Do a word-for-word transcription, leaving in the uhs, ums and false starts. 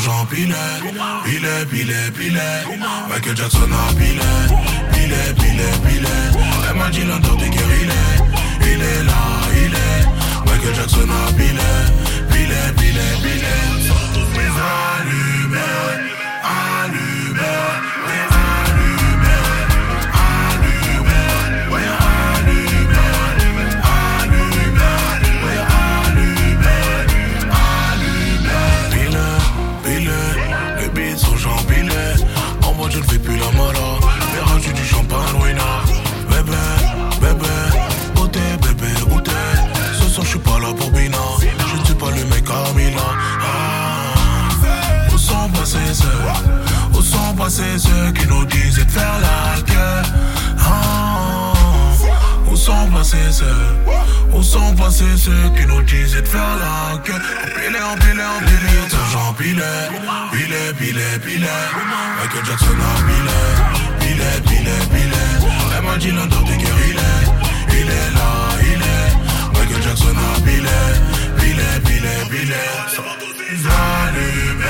Jean Pilet, Pilet, Pilet, Pilet. Michael Jackson a Pilet, Pilet, Pilet, Pilet. Elle m'a dit l'endort des guerres, il est, il est là, il est. Michael Jackson a Pilet, Pilet, Pilet, Pilet. Allumé, allumé, allumé, allumé, ouais, allumé, allumé, ouais, allumé, allumé. Pilet, pilet, les beats sont Jean Pilet. En mode je ne fais plus la mala, mais rajoute du champagne, wina. Bébé, bébé, goûtez, bébé, goûtez. Ce soir je suis pas là pour Bina, je ne suis pas le mec à Milan. Ah, où sont passés ceux, où sont passés ceux qui nous disaient de faire la gueule? Ah, où sont passés ceux, où sont passés ceux qui nous disaient de faire la gueule? Empilé, empilé, empilé, Jean Pilet, Pilet, Pilet, Pilet. Michael Jackson a Pilet, Pilet, Pilet, Pilet. Elle m'a dit l'endort des guerres, il est, il est là, il est. Michael Jackson a Pilet, Pilet, Pilet, Pilet. Allumé.